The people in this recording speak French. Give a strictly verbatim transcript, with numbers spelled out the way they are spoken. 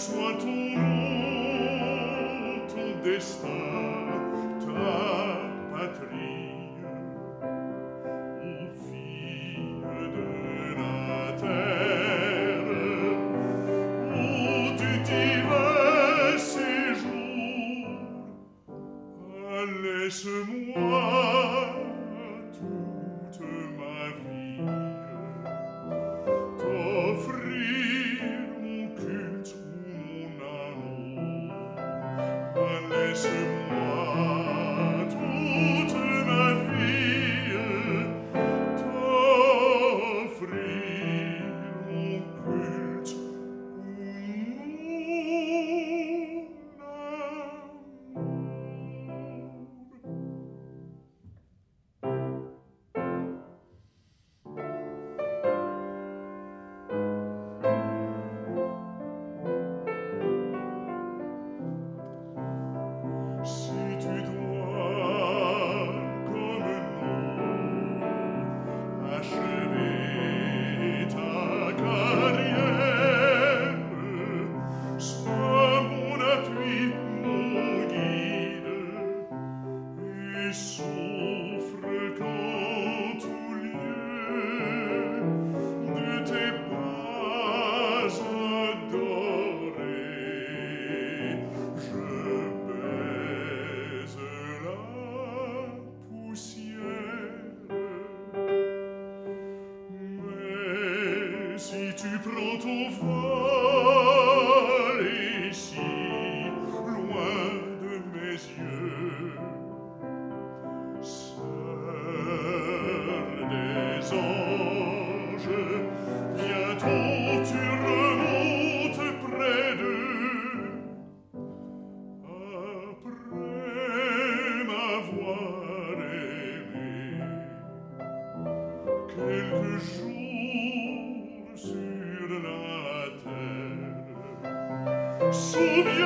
soit ton nom, ton destin, ta patrie, ô fille de la terre, ô du divin séjour, ah, laisse-moi toute ma vie t'offrir mon culte ou mon amour. Ah, laisse-moi toute ma vie t'offrir mon culte ou mon Si tu dois, comme nous, achever ta carrière, sois mon appui, mon guide, et souffre qu'en tout lieu de tes pas adorés, je baise la poussière. Mais si tu prends ton vol ici, loin de mes yeux, sœur des anges, bientôt tu remontes près d'eux. Après m'avoir aimé quelques jours sur la terre, souviens